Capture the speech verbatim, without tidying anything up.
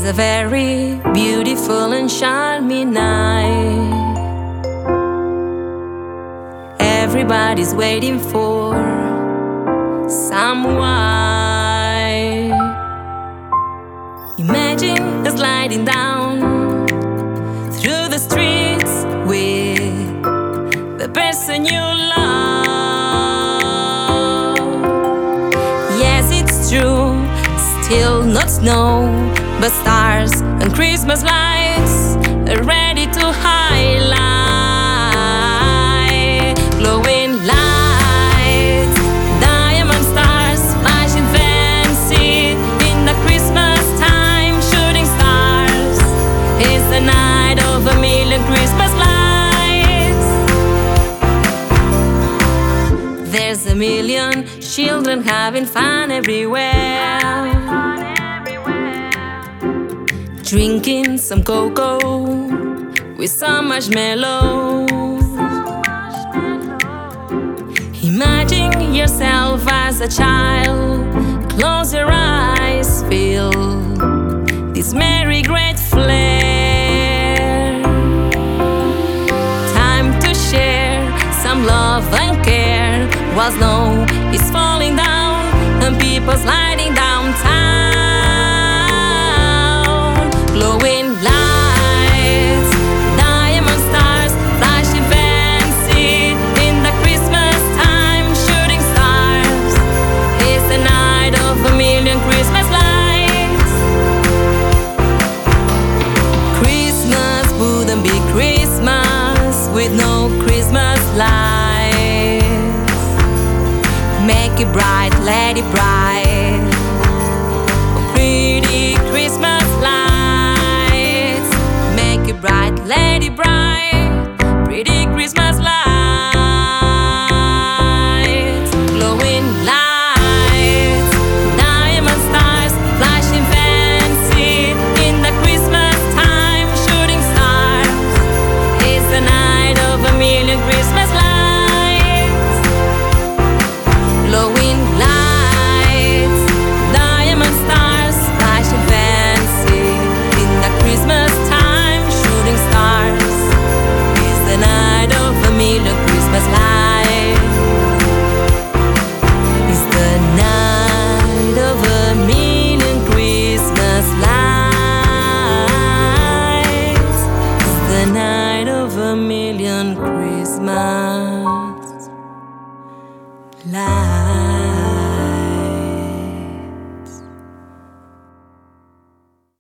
a very beautiful and charming night. Everybody's waiting for someone. Imagine us sliding down through the streets with the person you love. Yes, it's true, still not snow, but stars and Christmas lights are ready to highlight. Glowing lights, diamond stars flashing fancy in the Christmas time. Shooting stars, it's the night of a million Christmas lights. There's a million children having fun everywhere, drinking some cocoa with some marshmallows. Imagine yourself as a child, close your eyes, feel this merry great flare. Time to share some love and care while snow is falling down and people sliding downtown. Glowing lights, diamond stars flashing fancy in the Christmas time. Shooting stars, it's the night of a million Christmas lights. Christmas wouldn't be Christmas with no Christmas lights. Make it bright, let it bright. Pretty Christmas lights. Make it bright, let it bright. Pretty Christmas lights. Glowing lights, diamond stars flashing fancy in the Christmas time. Shooting stars, it's the night of a million Christmas lights. Glowing lights, diamond stars flashing fancy in the Christmas time. Shooting stars, it's the night of a million Christmas lights. It's the night of a million Christmas lights. It's the night of a million Christmas lights.